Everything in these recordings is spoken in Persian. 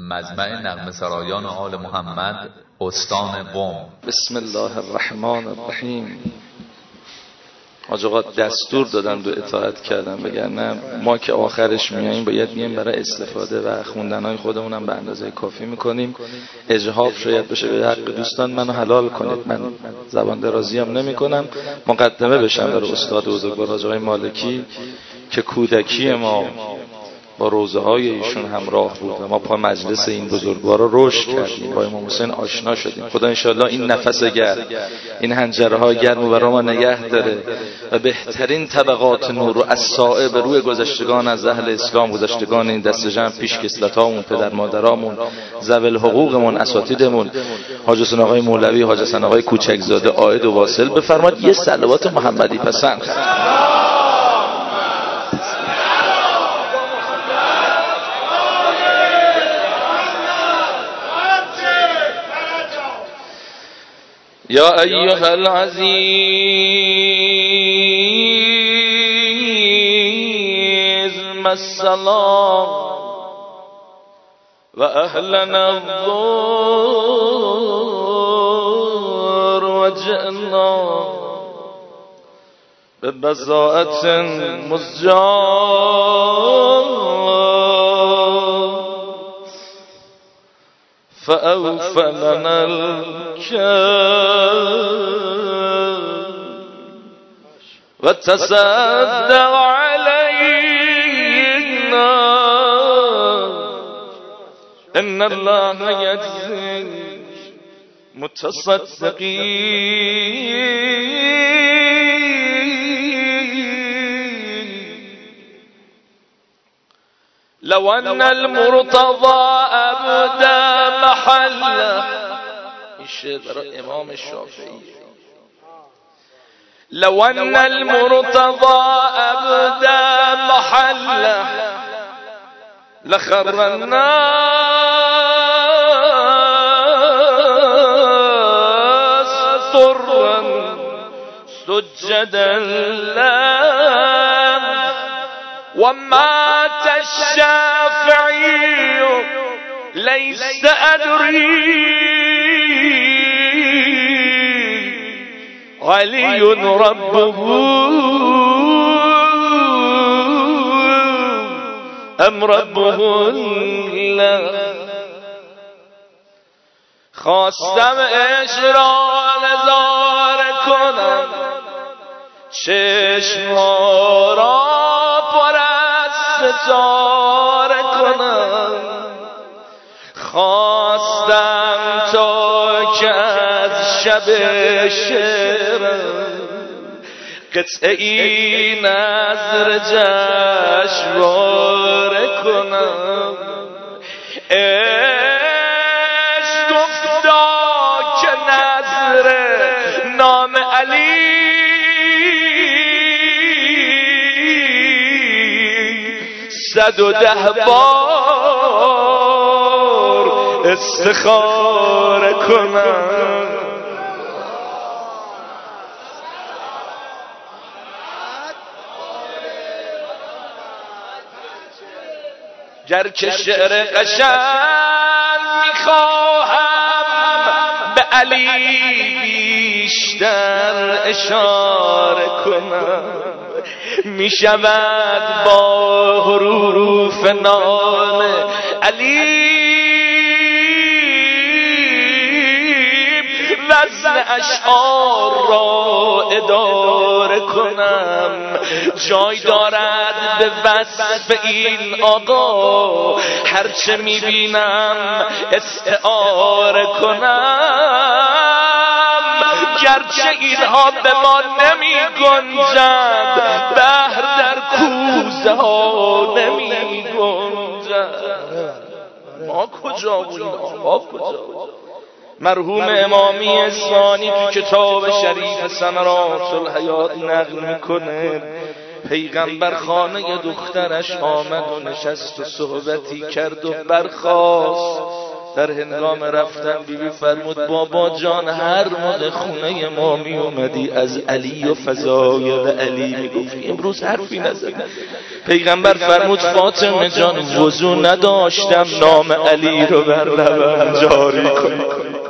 مجمع نغمه سرایان آل محمد استان قم. بسم الله الرحمن الرحیم. حاج آقا دستور دادن و اطاعت کردن، بگن ما که آخرش میاییم باید میایم برای استفاده و خوندنهای خودمونم به اندازه کافی میکنیم. اجحاف شاید بشه به حق دوستان، منو حلال کنید، من زبان درازی هم نمی کنم. مقدمه بشم برای استاد بزرگوار حاج آقای مالکی که کودکی ما با روزه های ایشون همراه بود و ما پا مجلس این بزرگوار رو رشد کردیم، با امام حسین آشنا شدیم. خدا انشاءالله این نفس گرم، این حنجره های گرم رو برای ما نگه داره و بهترین طبقات نور رو از صائب روی گذشتگان از اهل اسلام، گذشتگان این دست جمع، پیش کسلتامون، پدر مادرامون، ذوی الحقوقمون، اساتیدمون، حاج حسین آقای مولوی، حاج حسن آقای کوچکزاده، عاید و واصل بفرمایید یه صلوات محمدی پسند. يا أيها العزيز ما السلام وأهلنا الضر وجئنا ببزاءة مزجاة فأوفلنا الكيل وتصدق علينا إن الله يجزي المتصدقين. لو أن المرتضى أبدى محله، الشعر برای امام الشافعی، لو أن المرتضى أبدى محله لخر الناس طرا سجدا له ومات الشافعي ليس أدري علي ربه أم ربه الله. خواستم عشق را نظاره کنم، چشم‌ها را پر از ستاره کنم، خواستم تا که از شب شعرم قطعی نظر جشنواره کنم. عشق گفتا که نظر نام علی 110 بار استخاره کنم. گر که شعر قشنگ میخواهم به علی بیشتر اشاره کنم، میشود با حروف نام علی وزن اشعار را اداره کنم. جای دارد به وصف این آقا هرچه میبینم استعاره کنم. گرچه اینها به ما نمی گنجد، بحر در کوزه ها نمی گنجد. ما کجا بود؟ ما کجا بود؟ مرحوم امامی اصفهانی تو کتاب شریف ثمرات الحیات نقل میکنه پیغمبر خانه دخترش آمد و نشست و صحبتی کرد و برخاست. در هنگام رفتن بیبی فرمود بابا جان هر موقع خونه ما می اومدی از علی و فضایل علی می گفتی، امروز حرفی نزدی. پیغمبر فرمود فاطمه جان وضو نداشتم نام علی رو بر لبم جاری کنم.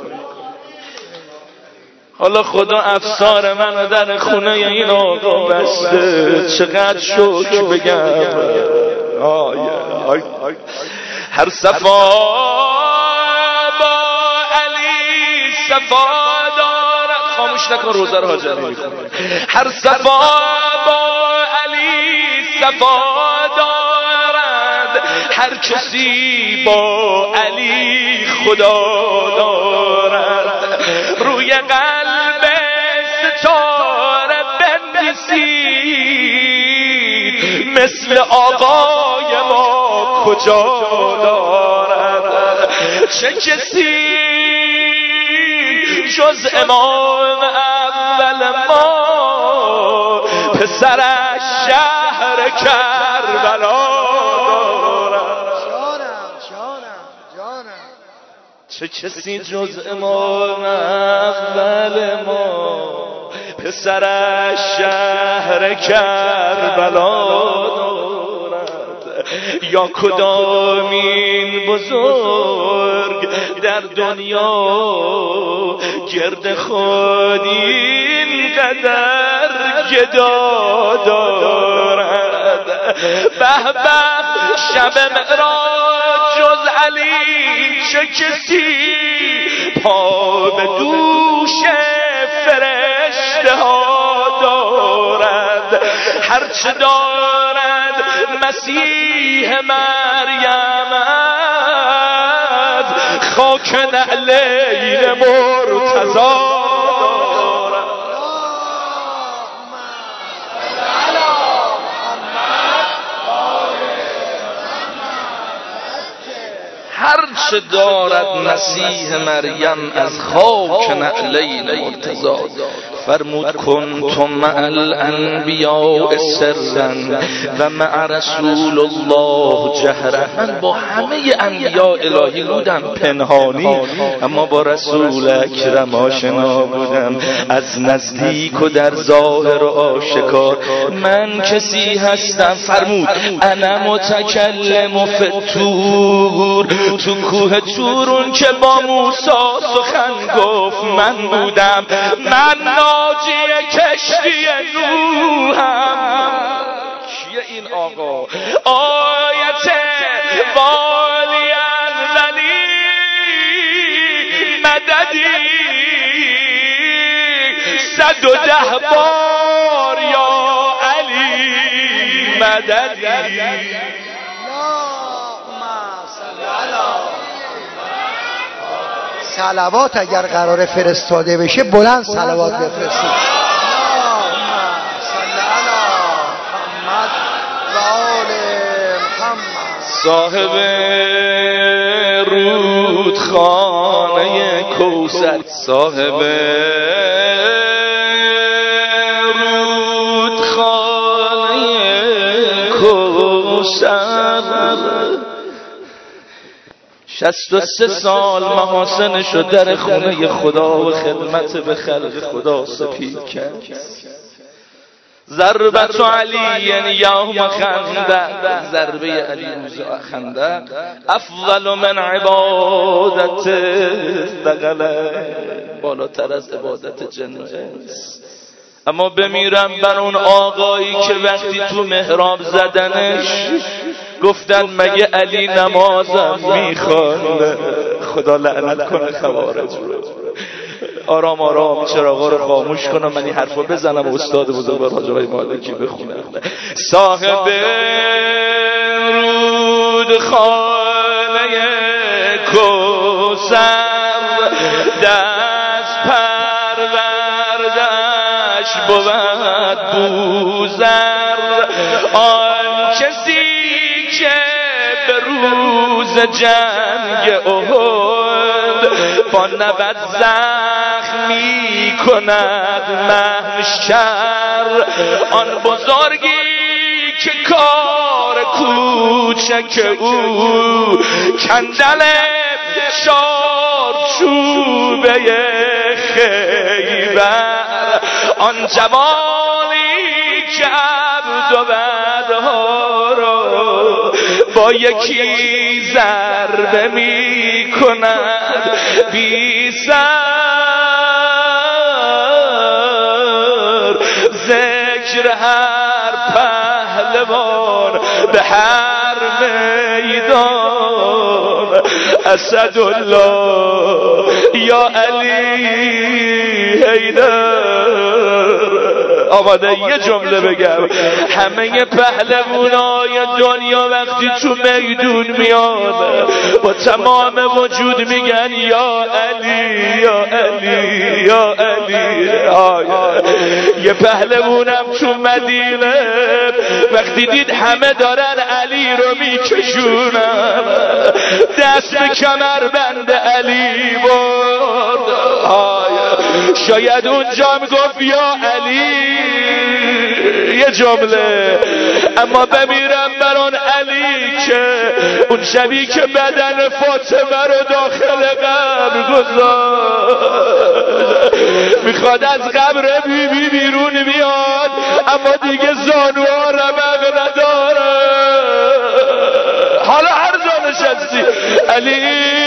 حالا خدا افسار منو در خونه این آقا بسته، چقدر شکر بگم. هر صفا با علی صفا دارد. خاموش نکن روزه رو حاجی میخونه. هر صفا با علی صفا دارد، هر کسی با علی خدا دارد. روی قلب ستاره بنویسید مثل آقای ما کجا دارد. چه کسی جز امام اول ما پسرش شهر کربلا دارد. چه کسی جز امام اول ما پسرش شهر کربلا دارد. یا کدامین بزرگ در دنیا گرد خود این قدر گدا دارد. به به شب معراج جز علی چه کسی پا به دوش فرشته ها دارد. هرچه دارد مسیح مریم از خاک نعلین مرتضی. هرچه دارد مسیح مریم از خاک نعلین مرتضی. فرمود کنتم مع الانبیاء سرا و مع رسول الله جهرا. من با همه انبیاء الهی بودم پنهانی، اما با رسول اکرم آشنا بودم از نزدیک و در ظاهر و آشکار. من کسی هستم فرمود انا متکلم فی الطور، تو کوه تورون که با موسی سخن گفت من بودم. من ناجی کشتی نوحم. کیه این آقا؟ آیت والی انزلی مددی 110 بار یا علی مددی. صلوات اگر قرار فرستاده بشه بلند صلوات بفرستید. صاحب رودخانه کوثر، صاحب رودخانه کوثر 63 سال محاسنشو در خونه خدا و خدمت به خلق خدا سپید کرد. ضربت علی یوم خندق، ضربه علی روز خندق افضل من عبادت ثقل، بالاتر از عبادت جن و انس. اما بمیرم بر اون آقایی که وقتی تو محراب زدنش گفتن مگه علی نمازم میخوانه. خدا لعنت کنه خوارج رو. آرام آرام چراغا رو خاموش کنم، من این حرفو بزنم استاد بزرگوار حاج آقای مالکی بخونم. صاحب رودخانه کوثر دست پروردش بود بوزر. آن کسی که به روز جنگ احد با 90 زخمی کند محشر. آن بزرگی که کار کوچک او کندل چارچوبه خیبر آن جوانی که عبد و بدها رو با یکی ضربه می کند بی سر ذکر هر پهلوان به هر میدان اسدالله یا علی حیدر. آماده یه جمله بگم، همه پهلوانای دنیا وقتی تو میدون میان با تمام وجود میگن یا علی یا علی یا علی. یه پهلوانم تو مدینه وقتی دید همه دارن علی رو میکشونن دست به کمربند علی برد. شاید اونجا میگفت یا علی یه جمله، اما بمیرم بر آن علی که اون شبی که بدن فاطمه رو داخل قبر گذاشت میخواد از قبر بیبی بیرون بیاد اما دیگه زانوها رمق نداره. حالا هر جا نشستی علی